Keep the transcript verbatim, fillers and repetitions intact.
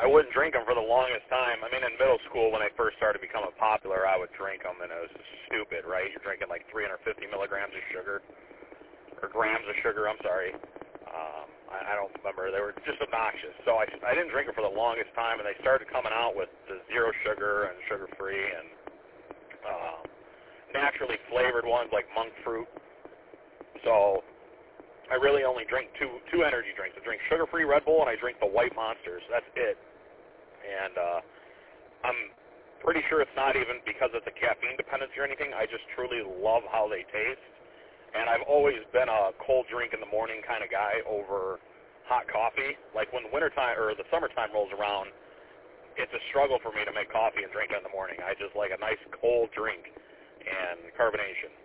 I wouldn't drink them for the longest time. I mean, in middle school when I first started becoming popular, I would drink them, and it was stupid, right? You're drinking like three hundred fifty milligrams of sugar, or grams of sugar, I'm sorry. Um, I, I don't remember. They were just obnoxious. So I, I didn't drink them for the longest time, and they started coming out with the zero sugar and sugar-free and um, naturally flavored ones like monk fruit. So I really only drink two two energy drinks. I drink sugar-free Red Bull, and I drink the White Monsters. That's it. And uh, I'm pretty sure it's not even because it's a caffeine dependency or anything. I just truly love how they taste. And I've always been a cold drink in the morning kind of guy over hot coffee. Like when wintertime or the summertime rolls around, it's a struggle for me to make coffee and drink it in the morning. I just like a nice cold drink and carbonation.